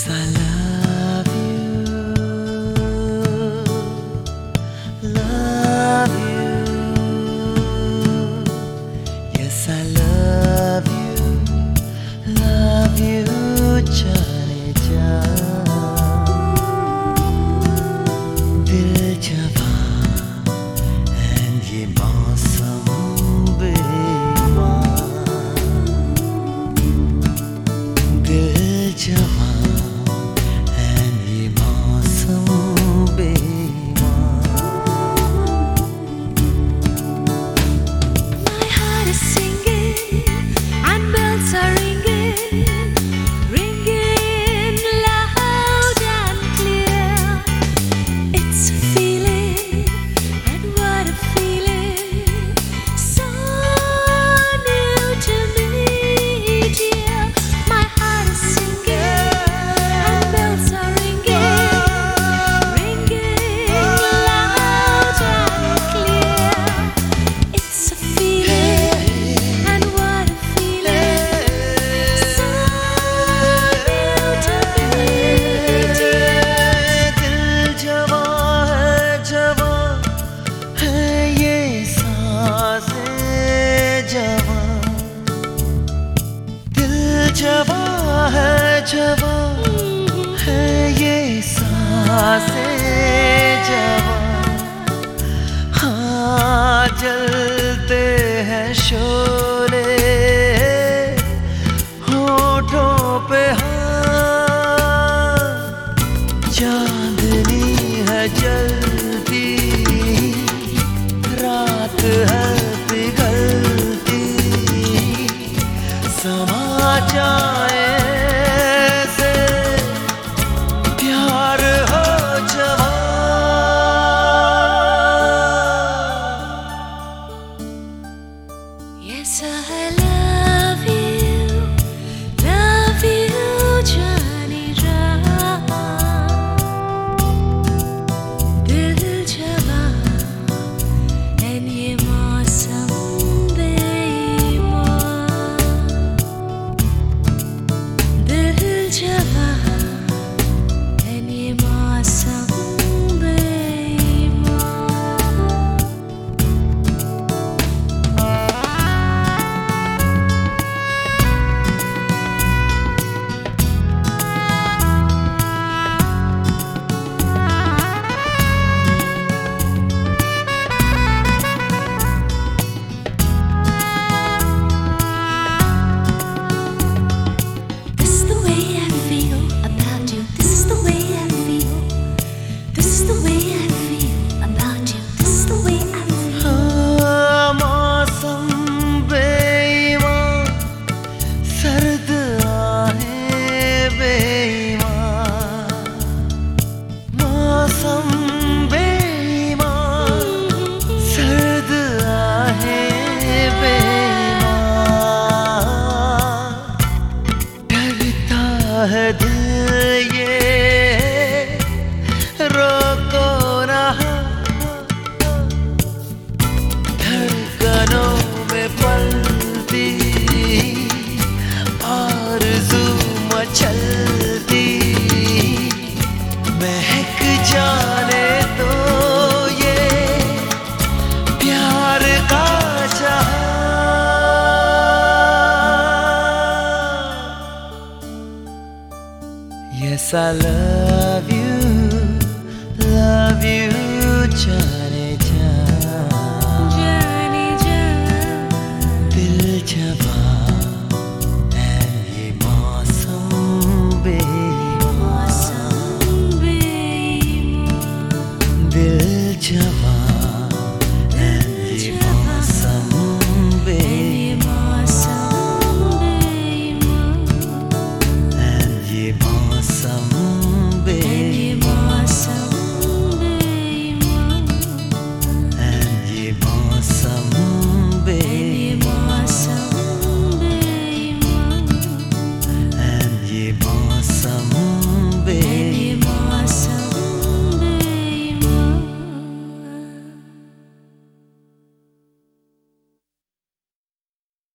Yes, I love you, love you. Yes, I love you, जाने जा। दिल जवां and ये मौसम बेईमान। दिल जवां जवां है ये सांसें जवां। हाँ, जलते हैं शोले होठों पे। हाँ, चांदनी है जलती, रात है पिघलती। समा जाए से प्यार हो जवां। Yes, I love you, जाने जा। दिल जवां and ये मौसम है दिल ये रोको ना। धड़कनों में पलती आरज़ू मचलती। महक जाने तो ये प्यार का जहां। Yes, I love you, जाने जा। दिल जवां and ये मौसम बेईमान। दिल जवां